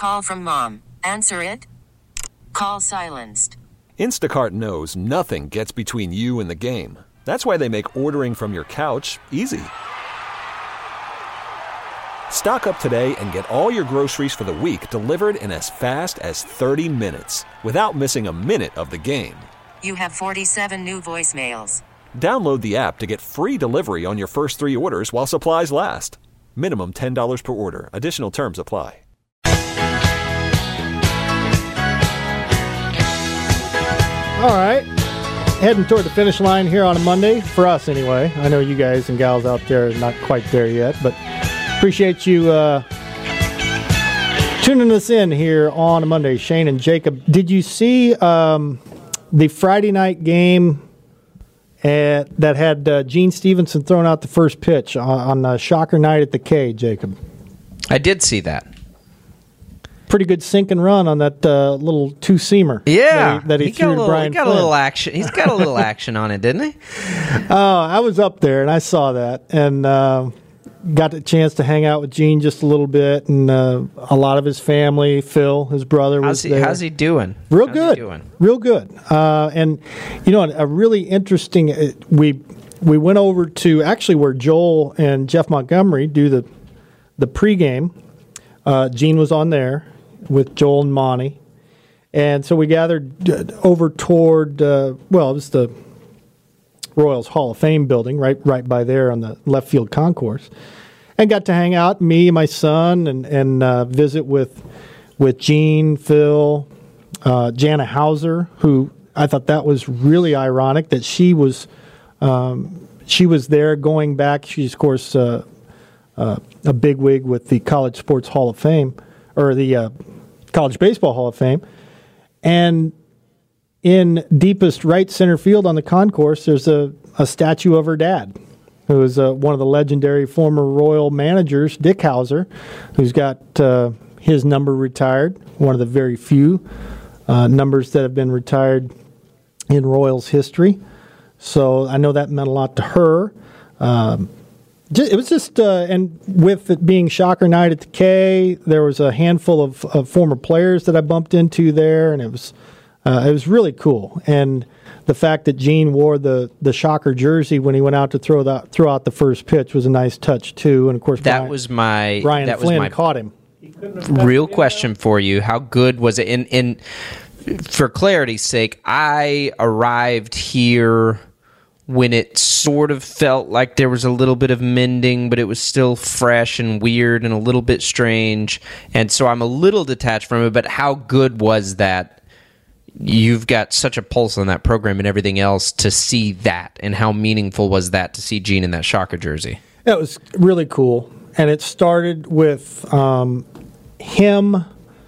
call from mom. Answer it. Call silenced. Instacart knows nothing gets between you and the game. That's why they make ordering from your couch easy. Stock up today and get all your groceries for the week delivered in as fast as 30 minutes without missing a minute of the game. You have 47 new voicemails. Download the app to get free delivery on your first 3 orders while supplies last. Minimum $10 per order. Additional terms apply. All right. Heading toward the finish line here on a Monday, for us anyway. I know you guys and gals out there are not quite there yet, but appreciate you tuning us in here on a Monday. Shane and Jacob, did you see the Friday night game that had Gene Stevenson throwing out the first pitch on Shocker Night at the K, Jacob? I did see that. Pretty good sink and run on that little two-seamer. Yeah, that he threw to Brian Flynn. A little action. He's got a little action on it, didn't he? I was up there and I saw that and got the chance to hang out with Gene just a little bit, and a lot of his family. Phil, his brother, was there. How's he doing? Real good. And a really interesting. We went over to actually where Joel and Jeff Montgomery do the pregame. Gene was on there with Joel and Monty. And so we gathered over toward, it was the Royals Hall of Fame building, right by there on the left field concourse, and got to hang out, me and my son, and visit with Gene, Phil, Jana Hauser, who I thought that was really ironic that she was there going back. She's, of course, a bigwig with the College Sports Hall of Fame, or the College Baseball Hall of Fame. And in deepest right center field on the concourse, there's a statue of her dad, who is one of the legendary former Royal managers, Dick Hauser, who's got his number retired, one of the very few numbers that have been retired in Royals history. So I know that meant a lot to her. It was just, and with it being Shocker Night at the K, there was a handful of former players that I bumped into there, and it was really cool. And the fact that Gene wore the Shocker jersey when he went out to throw out the first pitch was a nice touch too. And of course, Brian Flynn caught him. Real question for you: how good was it? In for clarity's sake, I arrived here when it sort of felt like there was a little bit of mending, but it was still fresh and weird and a little bit strange. And so I'm a little detached from it, but how good was that? You've got such a pulse on that program and everything else to see that, and how meaningful was that to see Gene in that Shocker jersey? It was really cool. And it started with him,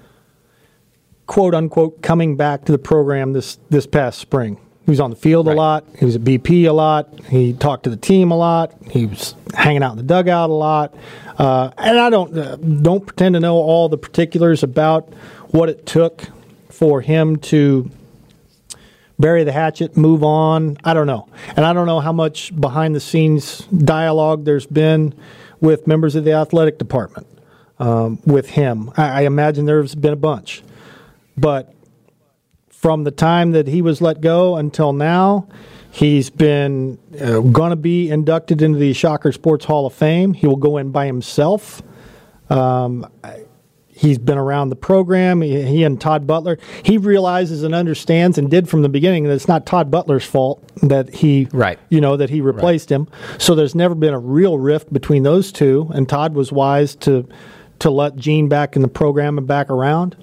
quote unquote, coming back to the program this past spring. He was on the field a lot. He was at BP a lot. He talked to the team a lot. He was hanging out in the dugout a lot. And I don't pretend to know all the particulars about what it took for him to bury the hatchet, move on. I don't know. And I don't know how much behind-the-scenes dialogue there's been with members of the athletic department with him. I imagine there's been a bunch. But from the time that he was let go until now, he's been going to be inducted into the Shocker Sports Hall of Fame. He will go in by himself. He's been around the program. He and Todd Butler. He realizes and understands, and did from the beginning, that it's not Todd Butler's fault that he, that he replaced him. So there's never been a real rift between those two. And Todd was wise to let Gene back in the program and back around.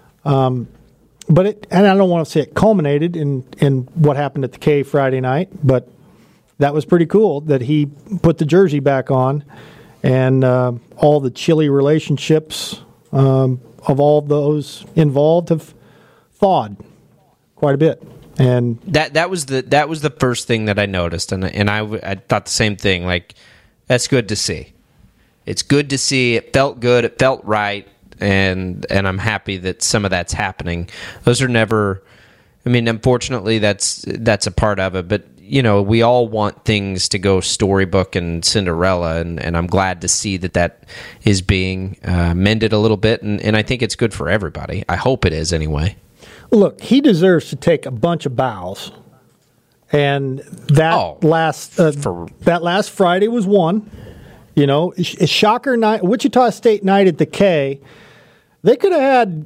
But and I don't want to say it culminated in what happened at the K Friday night, but that was pretty cool that he put the jersey back on, and all the chilly relationships of all those involved have thawed quite a bit. And that was the first thing that I noticed, and I thought the same thing. Like, that's good to see. It's good to see. It felt good. It felt right. And I'm happy that some of that's happening. Those are never, I mean, unfortunately, that's a part of it. But we all want things to go storybook and Cinderella, and I'm glad to see that is being mended a little bit, and I think it's good for everybody. I hope it is anyway. Look, he deserves to take a bunch of bows, and that last Friday was one. Shocker night, Wichita State night at the K. They could have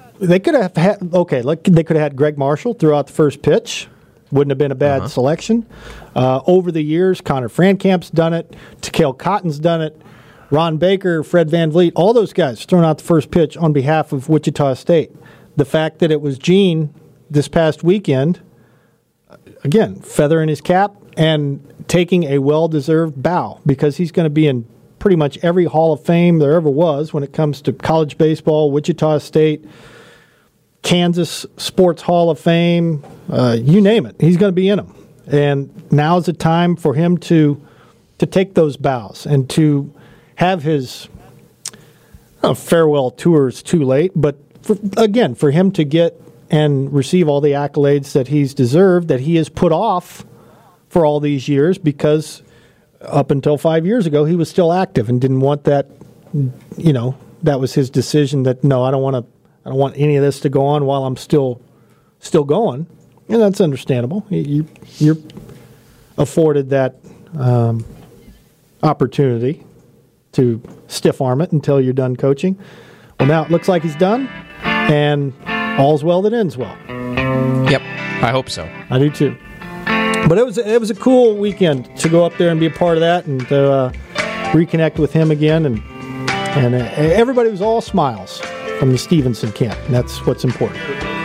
had Greg Marshall throughout the first pitch. Wouldn't have been a bad selection. Over the years, Connor Frankamp's done it. Takale Cotton's done it. Ron Baker, Fred Van Vliet, all those guys thrown out the first pitch on behalf of Wichita State. The fact that it was Gene this past weekend, again, feather in his cap and taking a well-deserved bow, because he's going to be in pretty much every Hall of Fame there ever was when it comes to college baseball, Wichita State, Kansas Sports Hall of Fame, you name it. He's going to be in them. And now's the time for him to take those bows and to have his farewell tours too late. But, for him to get and receive all the accolades that he's deserved, that he has put off for all these years, because up until 5 years ago, he was still active and didn't want that, that was his decision that, no, I don't want any of this to go on while I'm still going. And that's understandable. You're afforded that opportunity to stiff arm it until you're done coaching. Well, now it looks like he's done, and all's well that ends well. Yep, I hope so. I do too. But it was a cool weekend to go up there and be a part of that, and to reconnect with him again, and everybody was all smiles from the Stevenson camp, and that's what's important.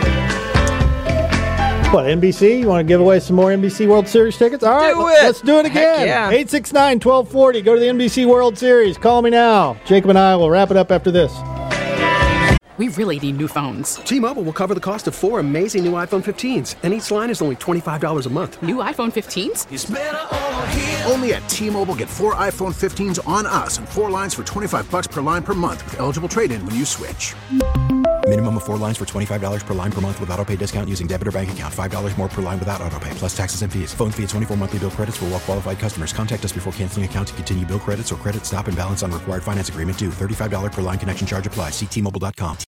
What, NBC? You want to give away some more NBC World Series tickets? All right, let's do it again. Yeah. 869-1240. Go to the NBC World Series. Call me now. Jacob and I will wrap it up after this. We really need new phones. T-Mobile will cover the cost of 4 amazing new iPhone 15s, and each line is only $25 a month. New iPhone 15s? It's better over here. Only at T-Mobile, get 4 iPhone 15s on us and 4 lines for $25 per line per month with eligible trade-in when you switch. Minimum of 4 lines for $25 per line per month with autopay discount using debit or bank account. $5 more per line without autopay, plus taxes and fees. Phone fee at 24 monthly bill credits for well-qualified customers. Contact us before canceling account to continue bill credits or credit stop and balance on required finance agreement due. $35 per line connection charge applies. See T-Mobile.com.